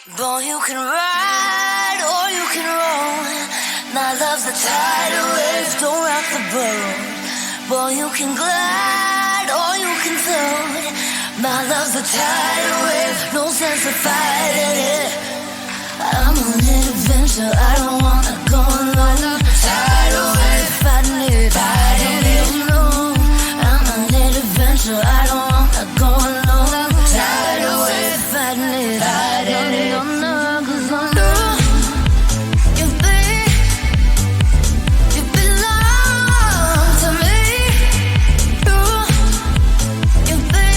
Boy, you can ride or you can roll. My love's the tidal waves, don't rock the boat. Boy, you can glide or you can float. My love's the tidal wave, no sense of fighting it. I'm on an adventure, I don't wanna go alone. Tidal wave, fighting it, fighting it. No, I'm on an adventure, I don't wanna go alone. Tidal wave, fighting it, fighting it. No, no, 'cause I know you belong to me. You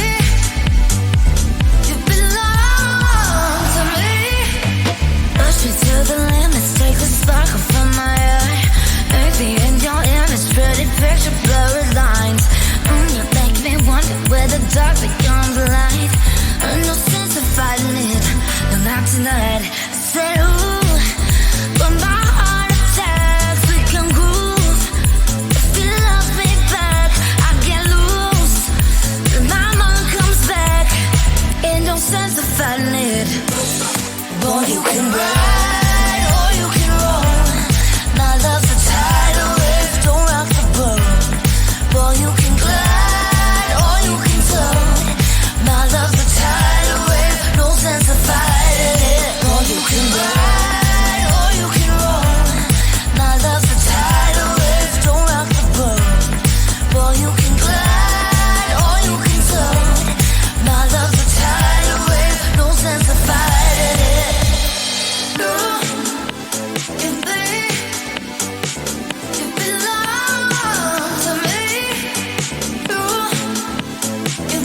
belong to me. Push me to the limits, take the sparkle from my eye. Make me in your image, pretty picture, blurred lines. You make me wonder where the dark becomes light. No sense of fighting it, no, not tonight. I said, ooh, when my heart attacks, we can groove. If you love me back, I get loose. When my mind comes back, ain't no sense of fighting it. Boy, you can ride or you can roll. My love's a tidal wave, don't rock the boat. Boy, you can glide or you can float. My love's a tidal wave, no sense of fighting it. Boy, you can ride or you can roll. My love's a tidal wave, don't rock the boat. Boy, you can glide or you can float. My love's a tidal wave, no sense of fighting it. No, you belong to me. No, you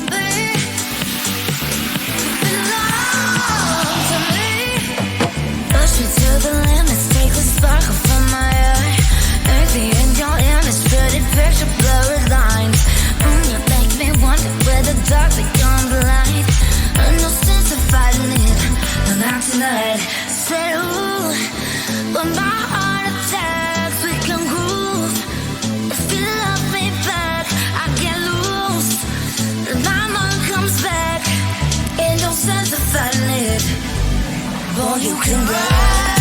belong to me. Push me to the limits, take the sparkle from my eye. Make me in your image, pretty picture, blurred lines. You make me wonder where the dark becomes light. No sense of fighting it, no, not tonight. I said, ooh, when my heart attacks, we can groove. If you love me back, I get loose. When my mind comes back, ain't no sense of fighting it. Boy, you can ride